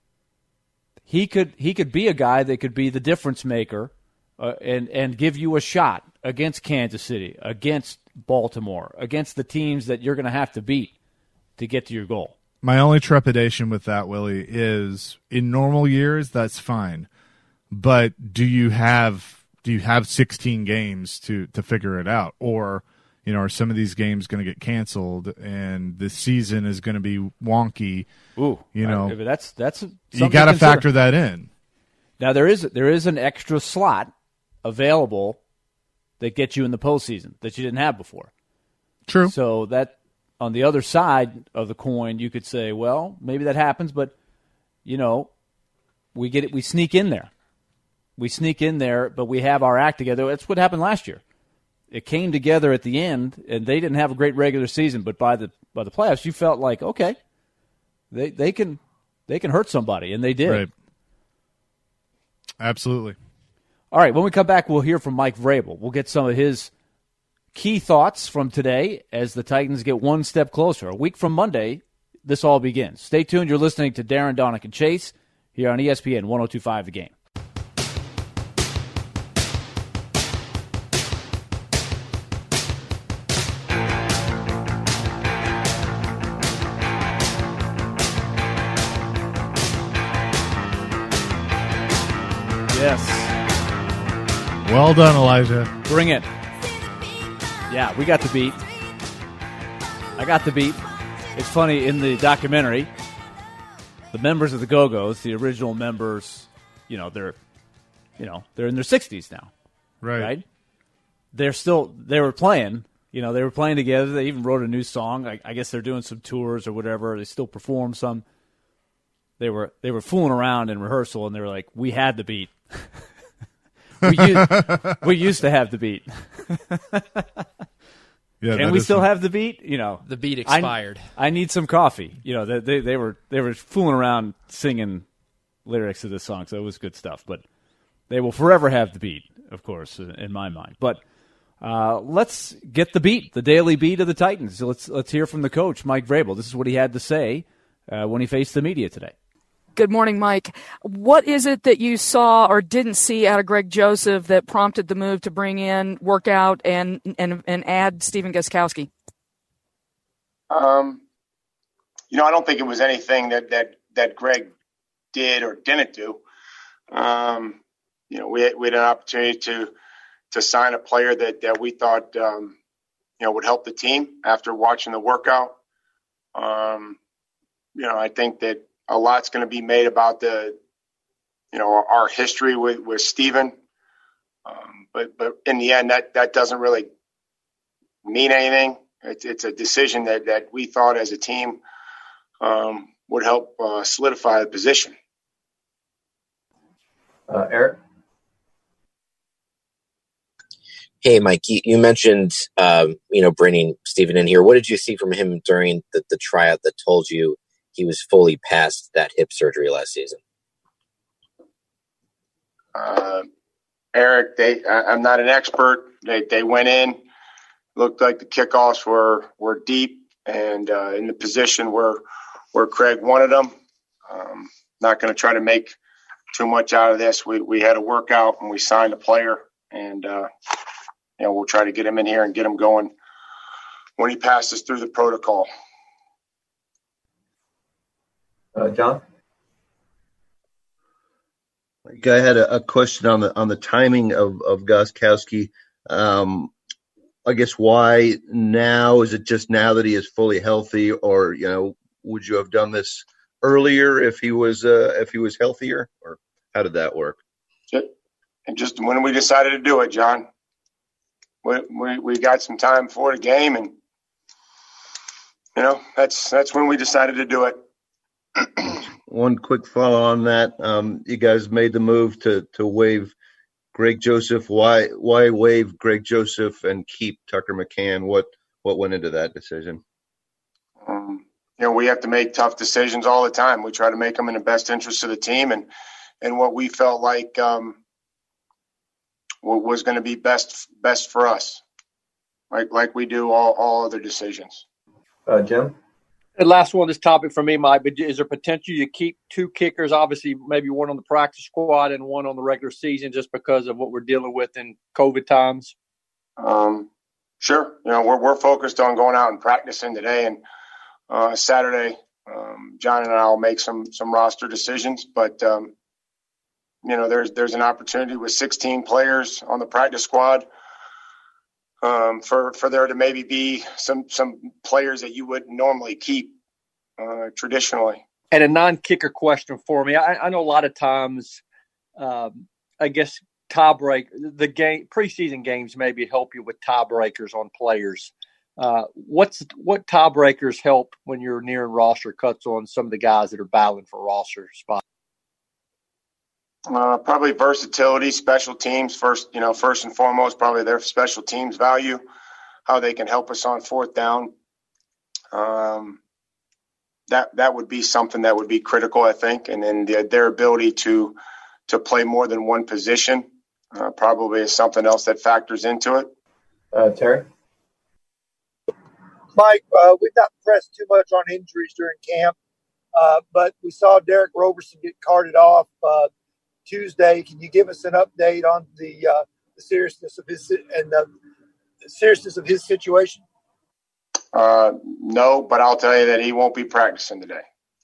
He could he could be a guy that could be the difference maker uh, and, and give you a shot against Kansas City, against Baltimore, against the teams that you're going to have to beat to get to your goal. My only trepidation with that, Willie, is in normal years, that's fine. But do you have do you have sixteen games to, to figure it out? Or, you know, are some of these games going to get canceled and the season is going to be wonky? Ooh, you know, I, that's that's you got to factor that in. Now there is there is an extra slot available that gets you in the postseason that you didn't have before. True. So that on the other side of the coin, you could say, well, maybe that happens, but you know, we get it. We sneak in there. We sneak in there, but we have our act together. That's what happened last year. It came together at the end, and they didn't have a great regular season, but by the by the playoffs, you felt like, okay, they they can they can hurt somebody, and they did. Right. Absolutely. All right, when we come back, we'll hear from Mike Vrabel. We'll get some of his key thoughts from today as the Titans get one step closer. A week from Monday, this all begins. Stay tuned. You're listening to Darren, Donick, and Chase here on E S P N one oh two point five The Game. Yes. Well done, Elijah. Bring it. Yeah, we got the beat. I got the beat. It's funny, in the documentary, the members of the Go-Go's, the original members, you know, they're, you know, they're in their sixties now. Right. Right? They're still, they were playing, you know, they were playing together. They even wrote a new song. I, I guess they're doing some tours or whatever. They still perform some. They were they were fooling around in rehearsal, and they were like, we had the beat. we, used, we used to have the beat. Yeah, and we still have the beat, you know. The beat expired. I, I need some coffee. You know, they, they they were they were fooling around singing lyrics to this song, so it was good stuff. But they will forever have the beat, of course, in my mind. But uh, let's get the beat, the daily beat of the Titans. So let's let's hear from the coach, Mike Vrabel. This is what he had to say uh, when he faced the media today. Good morning, Mike. What is it that you saw or didn't see out of Greg Joseph that prompted the move to bring in, work out, and and, and add Stephen Gostkowski? Um, you know, I don't think it was anything that, that, that Greg did or didn't do. Um, you know, we had, we had an opportunity to to sign a player that, that we thought, um, you know, would help the team after watching the workout. Um, you know, I think that a lot's going to be made about the, you know, our history with, with Stephen. Um, but, but in the end, that, that doesn't really mean anything. It's, it's a decision that, that we thought as a team um, would help uh, solidify the position. Uh, Eric? Hey, Mike, you, you mentioned, um, you know, bringing Stephen in here. What did you see from him during the, the tryout that told you he was fully past that hip surgery last season? Uh, Eric, they, I, I'm not an expert. They, they went in, looked like the kickoffs were, were deep and uh, in the position where, where Craig wanted them. Um, not going to try to make too much out of this. We, we had a workout and we signed a player, and, uh, you know, we'll try to get him in here and get him going when he passes through the protocol. Uh, John? I had a, a question on the on the timing of of Gostkowski. Um, I guess why now? Is it just now that he is fully healthy, or you know, would you have done this earlier if he was uh, if he was healthier, or how did that work? And just when we decided to do it, John, we we, we got some time before the game, and you know that's that's when we decided to do it. One quick follow on that. Um, you guys made the move to to waive Greg Joseph. Why why waive Greg Joseph and keep Tucker McCann? What what went into that decision? Um, you know, we have to make tough decisions all the time. We try to make them in the best interest of the team and and what we felt like um, what was going to be best best for us, like like we do all all other decisions. Uh, Jim? The last one, this topic for me, Mike, but is there potential you keep two kickers, obviously maybe one on the practice squad and one on the regular season just because of what we're dealing with in COVID times? Um, sure. You know, we're we're focused on going out and practicing today and uh, Saturday. Um, John and I will make some some roster decisions, but um, you know, there's there's an opportunity with sixteen players on the practice squad. Um, for, for there to maybe be some, some players that you wouldn't normally keep uh, traditionally. And a non-kicker question for me. I, I know a lot of times, um, I guess, tiebreak the game preseason games maybe help you with tiebreakers on players. Uh, what's what tiebreakers help when you're nearing roster cuts on some of the guys that are battling for roster spots? Uh, probably versatility, special teams first, you know, first and foremost, probably their special teams value, how they can help us on fourth down. Um, that, that would be something that would be critical, I think. And then the, their ability to, to play more than one position, uh, probably is something else that factors into it. Uh, Terry? Mike, uh, we've not pressed too much on injuries during camp, uh, but we saw Derek Roberson get carted off, uh, Tuesday. Can you give us an update on the, uh, the seriousness of his and the seriousness of his situation? Uh, no, but I'll tell you that he won't be practicing today.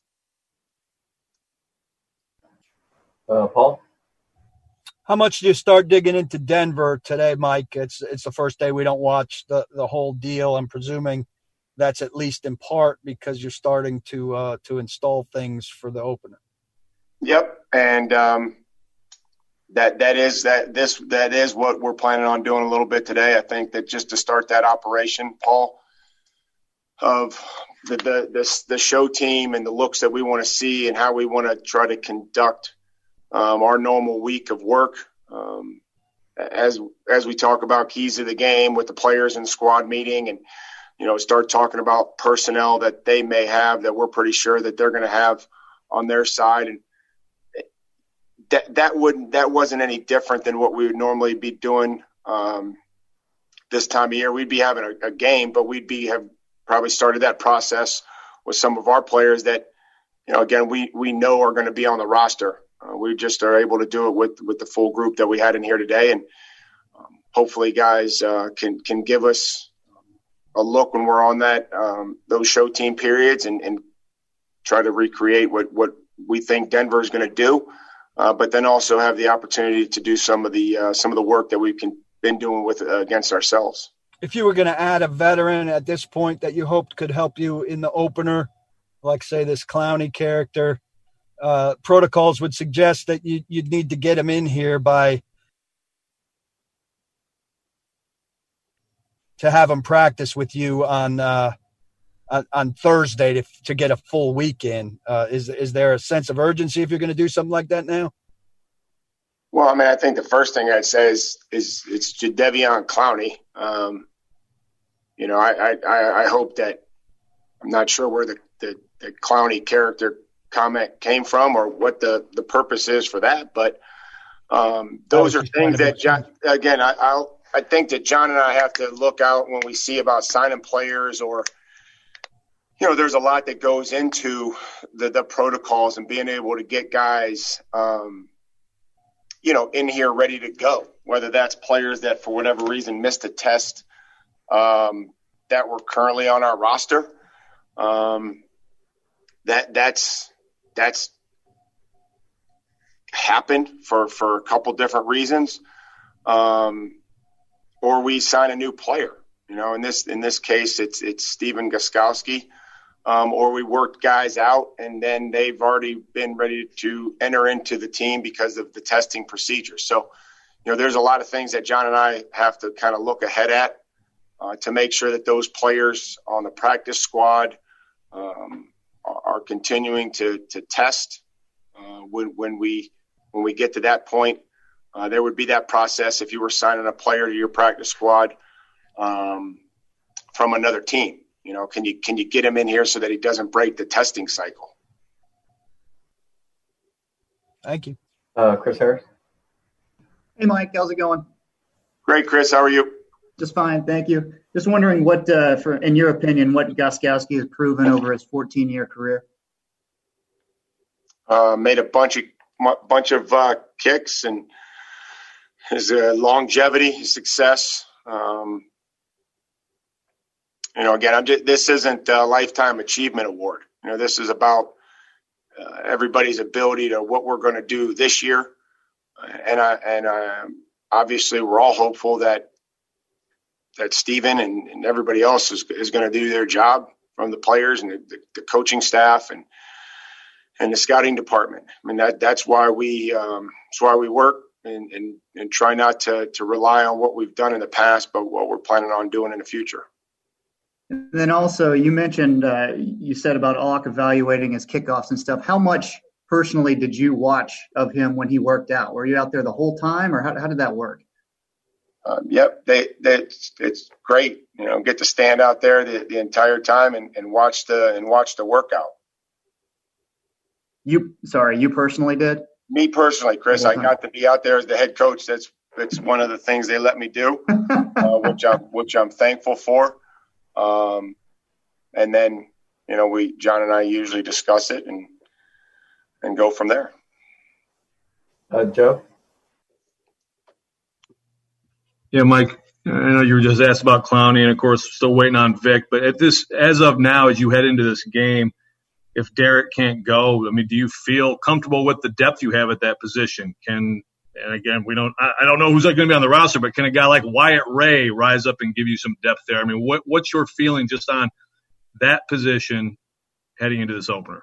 Uh, Paul? How much do you start digging into Denver today, Mike? It's it's the first day we don't watch the, the whole deal. I'm presuming that's at least in part because you're starting to uh, to install things for the opener. Yep, and um, That that is that this that is what we're planning on doing a little bit today. I think that just to start that operation, Paul, of the the this the show team and the looks that we want to see and how we want to try to conduct um, our normal week of work. Um, as as we talk about keys of the game with the players in the squad meeting, and you know start talking about personnel that they may have that we're pretty sure that they're going to have on their side. And That that wouldn't that wasn't any different than what we would normally be doing um, this time of year. We'd be having a, a game, but we'd be have probably started that process with some of our players that, you know, again we we know are going to be on the roster. Uh, we just are able to do it with with the full group that we had in here today, and um, hopefully guys uh, can can give us a look when we're on that um, those show team periods and, and try to recreate what what we think Denver is going to do. Uh, but then also have the opportunity to do some of the uh, some of the work that we've can, been doing with uh, against ourselves. If you were going to add a veteran at this point that you hoped could help you in the opener, like say this Clowney character, uh, protocols would suggest that you, you'd need to get him in here by to have him practice with you on uh, on, on Thursday to to get a full weekend. Uh, is is there a sense of urgency if you're going to do something like that now? Well, I mean, I think the first thing I'd say is is it's Jadeveon Clowney. Um, you know, I, I I hope that I'm not sure where the, the, the Clowney character comment came from or what the, the purpose is for that, but um, those are things that John. Again, I I'll, I think that John and I have to look out when we see about signing players or. You know, there's a lot that goes into the, the protocols and being able to get guys, um, you know, in here ready to go, whether that's players that for whatever reason missed a test um, that were currently on our roster. Um, that that's that's happened for, for a couple different reasons. Um, or we sign a new player. You know, in this in this case, it's it's Stephen Gostkowski. Um, or we worked guys out, and then they've already been ready to enter into the team because of the testing procedure. So, you know, there's a lot of things that John and I have to kind of look ahead at uh, to make sure that those players on the practice squad um, are, are continuing to to test. Uh, when when we when we get to that point, uh, there would be that process if you were signing a player to your practice squad um, from another team. You know, can you can you get him in here so that he doesn't break the testing cycle? Thank you. Uh, Chris Harris. Hey, Mike. How's it going? Great, Chris. How are you? Just fine. Thank you. Just wondering what, uh, for in your opinion, what Gostkowski has proven over his fourteen-year career. Uh, made a bunch of bunch of uh, kicks, and his uh, longevity, his success. Um, You know, again, I'm just, this isn't a lifetime achievement award. You know, this is about uh, everybody's ability to what we're going to do this year. And I, and I, obviously we're all hopeful that, that Stephen and, and everybody else is, is going to do their job, from the players and the, the coaching staff and, and the scouting department. I mean, that, that's why we, um, that's why we work and, and, and try not to, to rely on what we've done in the past, but what we're planning on doing in the future. And then also, you mentioned, uh, you said about Alk evaluating his kickoffs and stuff. How much personally did you watch of him when he worked out? Were you out there the whole time, or how, how did that work? Um, yep, they, they, it's, it's great. You know, get to stand out there the, the entire time and, and watch the and watch the workout. You, sorry, you personally did? Me personally, Chris, I got to be out there as the head coach. That's that's one of the things they let me do, uh, which I'm which I'm thankful for. Um, and then, you know, we, John and I usually discuss it and, and go from there. Uh, Joe? Yeah, Mike, I know you were just asked about Clowney and of course still waiting on Vic, but at this, as of now, as you head into this game, if Derek can't go, I mean, do you feel comfortable with the depth you have at that position? Can, and again, we don't. I don't know who's going to be on the roster, but can a guy like Wyatt Ray rise up and give you some depth there? I mean, what what's your feeling just on that position heading into this opener?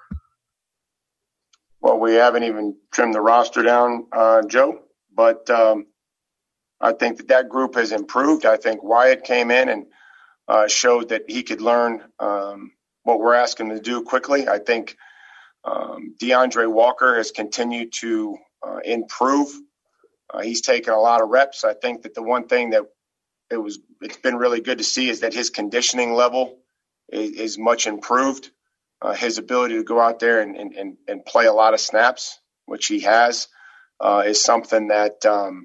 Well, we haven't even trimmed the roster down, uh, Joe, but um, I think that that group has improved. I think Wyatt came in and uh, showed that he could learn um, what we're asking him to do quickly. I think um, DeAndre Walker has continued to uh, improve. Uh, he's taken a lot of reps. I think that the one thing that it was, it's been really good to see is that his conditioning level is, is much improved. Uh, his ability to go out there and, and, and play a lot of snaps, which he has, uh, is something that um,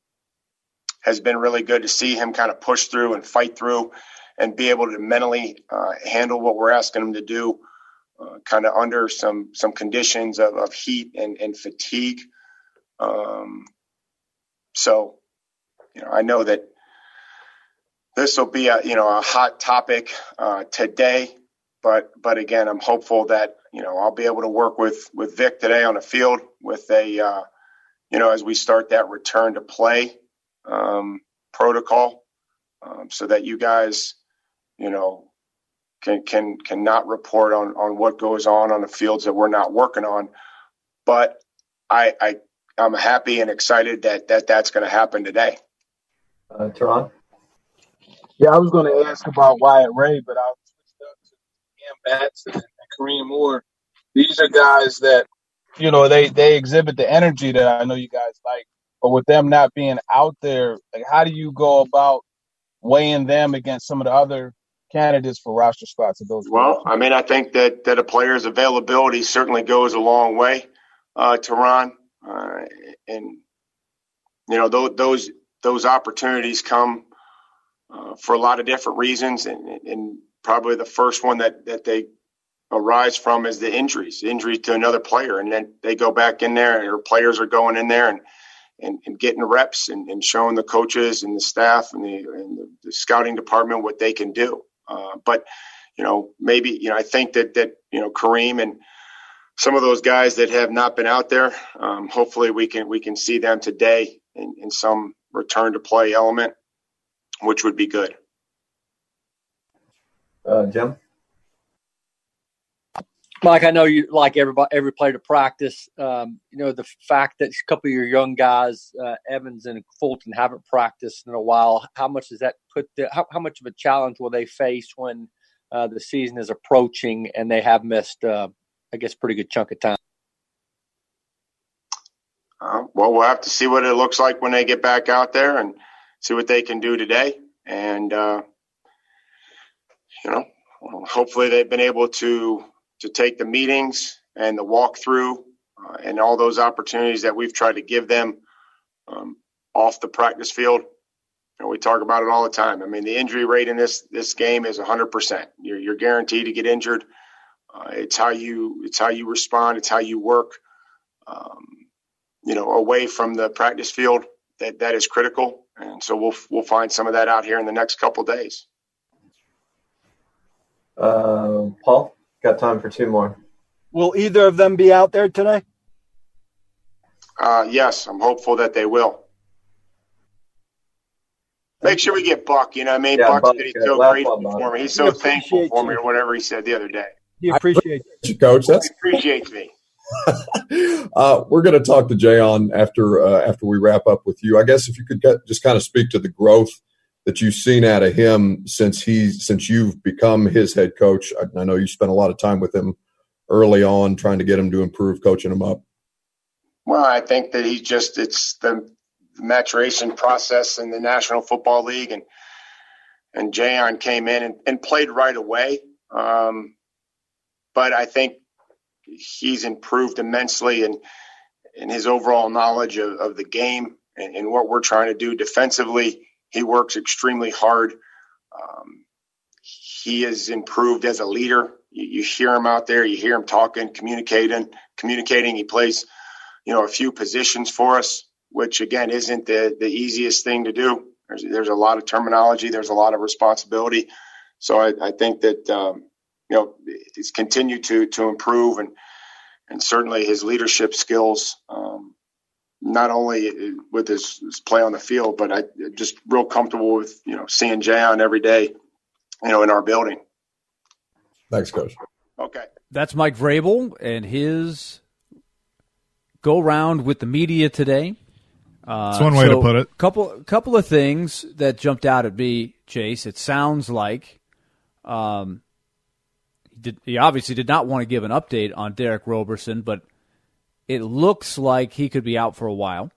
has been really good to see him kind of push through and fight through and be able to mentally uh, handle what we're asking him to do, uh, kind of under some some conditions of, of heat and, and fatigue. Um, So, you know, I know that this will be a, you know, a hot topic uh, today, but, but again, I'm hopeful that, you know, I'll be able to work with, with Vic today on the field with a, uh, you know, as we start that return to play um, protocol um, so that you guys, you know, can, can, can not report on, on what goes on on the fields that we're not working on. But I, I, I'm happy and excited that, that that's going to happen today. Uh, Teron? Yeah, I was going to ask about Wyatt Ray, but I'll switch up to Cam Batson and Kareem Moore. These are guys that, you know, they, they exhibit the energy that I know you guys like. But with them not being out there, like, how do you go about weighing them against some of the other candidates for roster spots at those? Well, I mean, I think that, that a player's availability certainly goes a long way, uh, Teron. Uh, and, you know, those, those, those opportunities come uh, for a lot of different reasons. And, and probably the first one that, that they arise from is the injuries, injury to another player. And then they go back in there and their players are going in there and, and, and getting reps and, and showing the coaches and the staff and the, and the, the scouting department what they can do. Uh, but, you know, maybe, you know, I think that, that, you know, Kareem and, some of those guys that have not been out there, um, hopefully we can we can see them today in, in some return to play element, which would be good. Uh, Jim? Mike, I know you like everybody, every player to practice. Um, you know, the fact that a couple of your young guys, uh, Evans and Fulton, haven't practiced in a while, how much does that put the, how, how much of a challenge will they face when uh, the season is approaching and they have missed, uh, I guess, a pretty good chunk of time? Uh, well, we'll have to see what it looks like when they get back out there and see what they can do today. And, uh, you know, hopefully they've been able to to take the meetings and the walkthrough uh, and all those opportunities that we've tried to give them um, off the practice field. You know, we talk about it all the time. I mean, the injury rate in this this game is one hundred percent. You're, you're guaranteed to get injured. Uh, it's how you it's how you respond. It's how you work. Um, you know, away from the practice field. That that is critical, and so we'll we'll find some of that out here in the next couple of days. Uh, Paul? Got time for two more. Will either of them be out there today? Uh, yes, I'm hopeful that they will. Make sure we get Buck. You know what I mean? Yeah, Buck's Buck, been yeah, so last grateful one, for me. He's He so thankful appreciates for me, you. or whatever he said the other day. He appreciates you, Coach. That's He appreciates me. uh, we're going to talk to Jayon after uh, after we wrap up with you. I guess if you could get, just kind of speak to the growth that you've seen out of him since he's since you've become his head coach. I, I know you spent a lot of time with him early on, trying to get him to improve, coaching him up. Well, I think that he just it's the maturation process in the National Football League, and and Jayon came in and, and played right away. Um, but I think he's improved immensely in in his overall knowledge of, of the game and, and what we're trying to do defensively. He works extremely hard. Um, he has improved as a leader. You, you hear him out there. You hear him talking, communicating, communicating. He plays, you know, a few positions for us, which again isn't the the easiest thing to do. There's there's a lot of terminology. There's a lot of responsibility. So I, I think that um, you know he's continued to to improve, and and certainly his leadership skills. Um, Not only with his, his play on the field, but I just real comfortable with, you know, seeing Jayon every day, you know, in our building. Thanks, Coach. Okay. That's Mike Vrabel and his go round with the media today. Uh, That's one way so to put it. Couple couple of things that jumped out at me, Chase. It sounds like um, he, did, he obviously did not want to give an update on Derek Roberson, but it looks like he could be out for a while.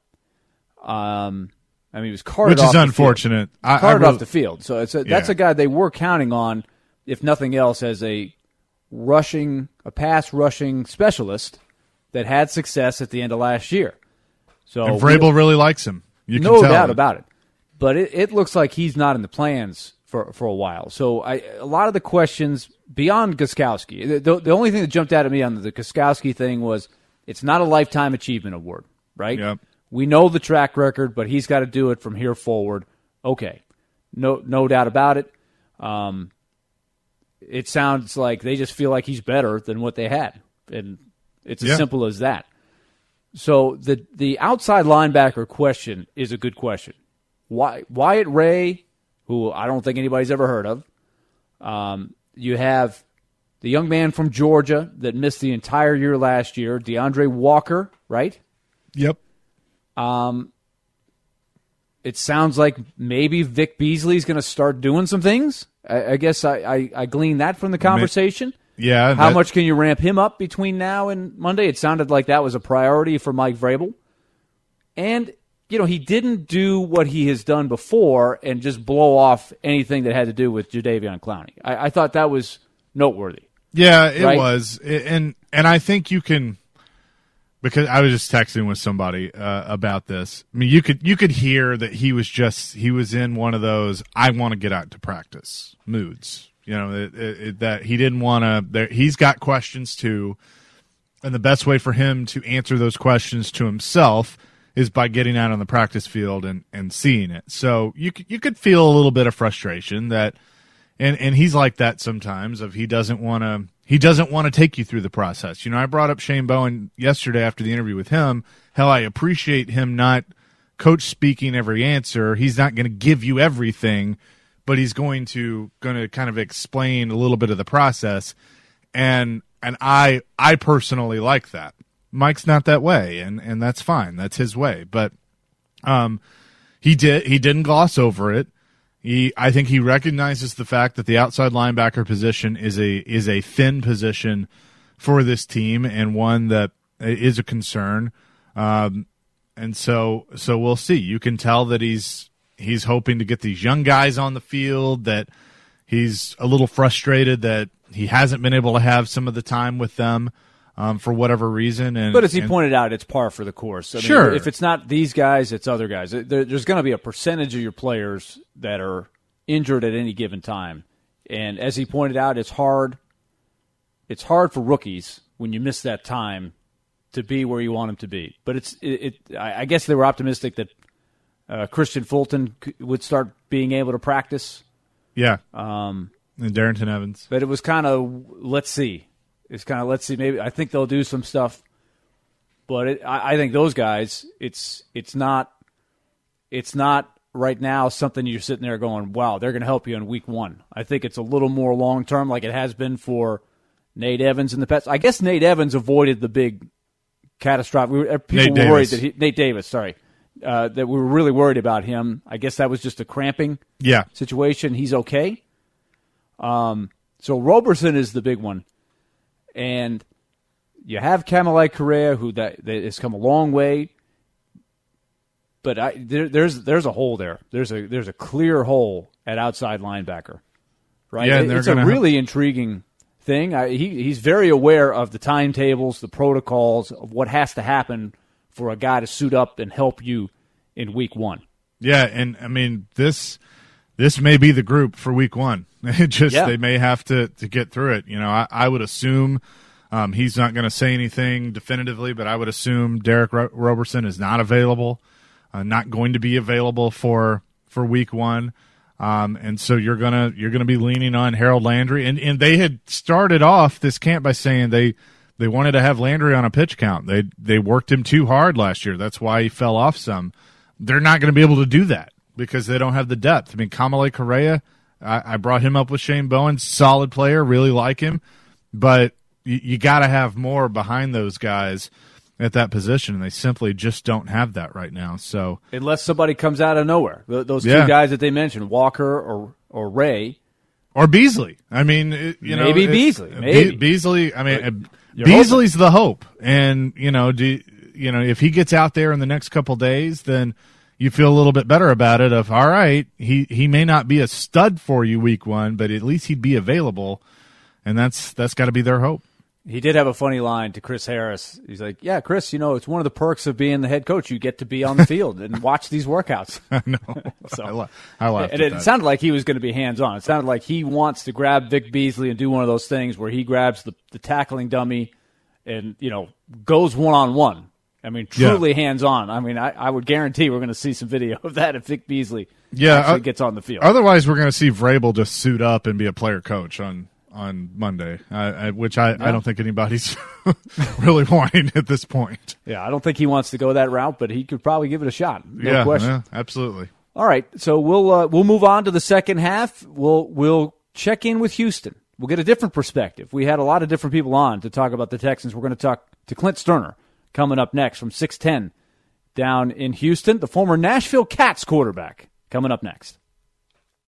Um, I mean, he was carted Which off is the unfortunate. Field. I, Carted I really, off the field. So it's a, that's yeah. a guy they were counting on, if nothing else, as a rushing, a pass rushing specialist that had success at the end of last year. So and Vrabel really likes him. You can no tell doubt it. about it. But it, it looks like he's not in the plans for for a while. So I, a lot of the questions beyond Gostkowski, the, the, the only thing that jumped out at me on the Gostkowski thing was, it's not a lifetime achievement award, right? Yep. We know the track record, but he's got to do it from here forward. Okay, no, no doubt about it. Um, it sounds like they just feel like he's better than what they had, and it's as Yeah. simple as that. So the the outside linebacker question is a good question. Why Wyatt Ray, who I don't think anybody's ever heard of. Um, you have the young man from Georgia that missed the entire year last year, DeAndre Walker, right? Yep. Um, it sounds like maybe Vic Beasley's going to start doing some things. I, I guess I, I, I gleaned that from the conversation. Yeah. How that- much can you ramp him up between now and Monday? It sounded like that was a priority for Mike Vrabel. And, you know, he didn't do what he has done before and just blow off anything that had to do with Jadeveon Clowney. I, I thought that was noteworthy. Yeah, it right? was, and and I think you can, because I was just texting with somebody uh, about this. I mean, you could you could hear that he was just he was in one of those I want to get out to practice moods. You know it, it, it, that he didn't want to. He's got questions too, and the best way for him to answer those questions to himself is by getting out on the practice field and, and seeing it. So you could, you could feel a little bit of frustration that. And and he's like that sometimes. Of he doesn't want to he doesn't want to take you through the process. You know, I brought up Shane Bowen yesterday after the interview with him, how I appreciate him not coach speaking every answer. He's not going to give you everything, but he's going to going to kind of explain a little bit of the process. And and I I personally like that. Mike's not that way, and, and that's fine. That's his way. But um, he did he didn't gloss over it. He, I think he recognizes the fact that the outside linebacker position is a is a thin position for this team and one that is a concern. Um, and so so we'll see. You can tell that he's he's hoping to get these young guys on the field, that he's a little frustrated that he hasn't been able to have some of the time with them um, for whatever reason. And, but as he and, pointed out, it's par for the course. I sure. mean, if it's not these guys, it's other guys. There, there's going to be a percentage of your players that are injured at any given time. And as he pointed out, it's hard. It's hard for rookies when you miss that time to be where you want them to be. But it's it. it I guess they were optimistic that uh, Christian Fulton would start being able to practice. Yeah. Um, and Darrington Evans. But it was kind of, let's see. It's kind of, let's see. Maybe I think they'll do some stuff. But it, I, I think those guys, it's it's not it's not right now something you're sitting there going, wow, they're going to help you in week one. I think it's a little more long-term like it has been for Nate Evans in the past. I guess Nate Evans avoided the big catastrophic. We were, people Nate were worried Davis. that he, Nate Davis, sorry, uh, that we were really worried about him. I guess that was just a cramping yeah. situation. He's okay. Um, so Roberson is the big one. And you have Kamalei Correa, who that, that has come a long way. But I, there, there's there's a hole there. There's a there's a clear hole at outside linebacker, right? Yeah, and it's a gonna really have... intriguing thing. I, he he's very aware of the timetables, the protocols of what has to happen for a guy to suit up and help you in week one. Yeah, and I mean this this may be the group for week one. It just yeah. they may have to to get through it. You know, I, I would assume um, he's not going to say anything definitively, but I would assume Derek Ro- Roberson is not available. Uh, not going to be available for, for week one, um, and so you're gonna you're gonna be leaning on Harold Landry, and, and they had started off this camp by saying they they wanted to have Landry on a pitch count. They they worked him too hard last year. That's why he fell off some. They're not going to be able to do that because they don't have the depth. I mean, Kamalei Correa, I, I brought him up with Shane Bowen, solid player, really like him, but you, you got to have more behind those guys at that position, and they simply just don't have that right now. So unless somebody comes out of nowhere, those two yeah. guys that they mentioned, Walker or or Ray, or Beasley. I mean, it, you maybe know, Beasley. It, maybe Be- Beasley. I mean, You're Beasley's hoping. the hope, and you know, do you know if he gets out there in the next couple days, then you feel a little bit better about it. Of all right, he he may not be a stud for you week one, but at least he'd be available, and that's that's got to be their hope. He did have a funny line to Chris Harris. He's like, yeah, Chris, you know, it's one of the perks of being the head coach. You get to be on the field and watch these workouts. I know. so, I, la- I laughed And at it that. sounded like he was going to be hands-on. It sounded like he wants to grab Vic Beasley and do one of those things where he grabs the, the tackling dummy and, you know, goes one-on-one. I mean, truly yeah. hands-on. I mean, I, I would guarantee we're going to see some video of that if Vic Beasley yeah, actually uh, gets on the field. Otherwise, we're going to see Vrabel just suit up and be a player coach on on Monday, I, I, which I, Yeah. I don't think anybody's really wanting at this point. Yeah, I don't think he wants to go that route, but he could probably give it a shot. No yeah, question. yeah, absolutely. All right, so we'll uh, we'll move on to the second half. We'll we'll check in with Houston. We'll get a different perspective. We had a lot of different people on to talk about the Texans. We're going to talk to Clint Sterner coming up next from six ten down in Houston, the former Nashville Cats quarterback coming up next.